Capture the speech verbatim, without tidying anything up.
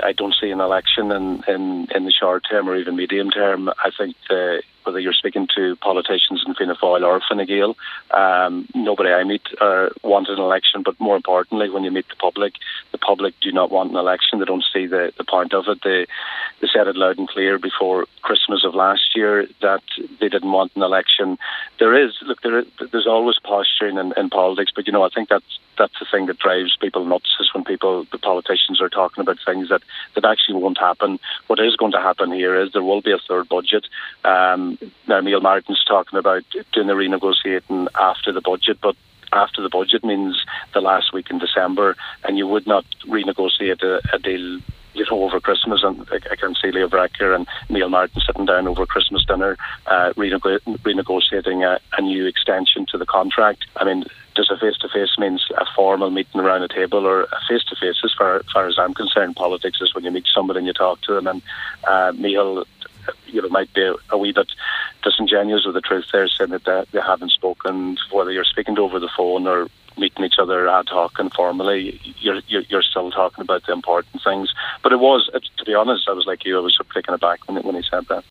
I don't see an election in, in, in the short term or even medium term. I think the, whether you're speaking to politicians in Fianna Fáil or Fine Gael, um, nobody I meet uh, wants an election. But more importantly, when you meet the public, the public do not want an election. They don't see the, the point of it. They, they said it loud and clear before Christmas of last year that they didn't want an election. There is, look, there is, there's always posturing in, in politics, but, you know, I think that's, that's the thing that drives people nuts is when people, the politicians are talking about things that, that actually won't happen. What is going to happen here is there will be a third budget. Um, now, Neil Martin's talking about doing the renegotiating after the budget, but after the budget means the last week in December, and you would not renegotiate a, a deal, you know, over Christmas. And I, I can see Leo Varadkar and Neil Martin sitting down over Christmas dinner, uh, renego- renegotiating a, a new extension to the contract. I mean, does a face-to-face means a formal meeting around a table, or a face-to-face, as far, as far as I'm concerned, politics is when you meet somebody and you talk to them. And uh, Neil, you know, might be a, a wee bit disingenuous with the truth there, saying that they, they haven't spoken. Whether you're speaking to over the phone or meeting each other ad hoc and formally, you're, you're you're still talking about the important things. But it was, to be honest, I was like you, I was sort of taken aback when when he said that.